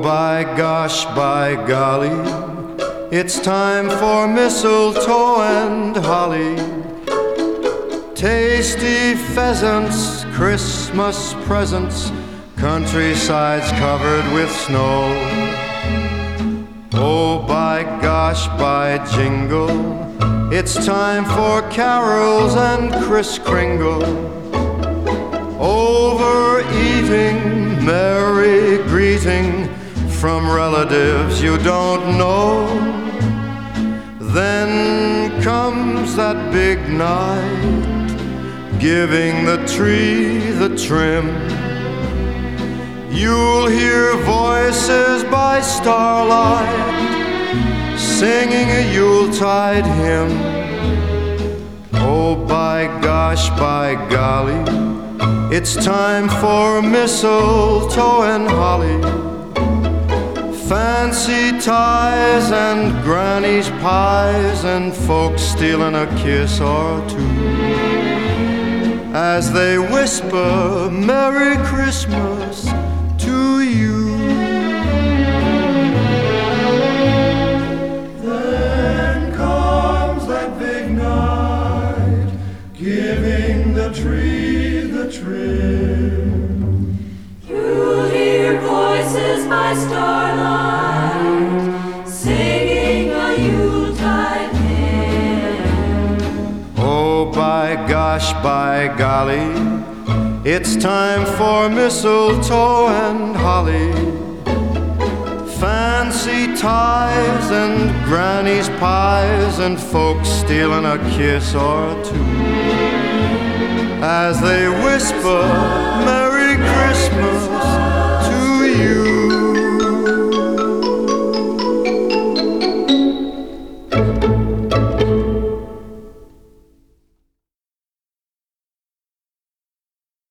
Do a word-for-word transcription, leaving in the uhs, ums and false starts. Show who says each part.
Speaker 1: by gosh, by golly, it's time for mistletoe and holly. Tasty pheasants, Christmas presents, countrysides covered with snow. Oh, by gosh, by jingle, it's time for carols and Kris Kringle. Overeating, merry greeting from relatives you don't know. Then comes that big night, giving the tree the trim. You'll hear voices by starlight singing a Yuletide hymn. Oh, by gosh, by golly, it's time for mistletoe and holly. Fancy ties and granny's pies and folks stealing a kiss or two as they whisper Merry Christmas to you.
Speaker 2: Then comes that big night, giving the tree the trim.
Speaker 3: You'll hear voices by starlight singing a Yuletide hymn.
Speaker 1: Oh, by gosh, by golly, it's time for mistletoe and holly. Fancy ties and granny's pies and folks stealing a kiss or two as they whisper Merry Christmas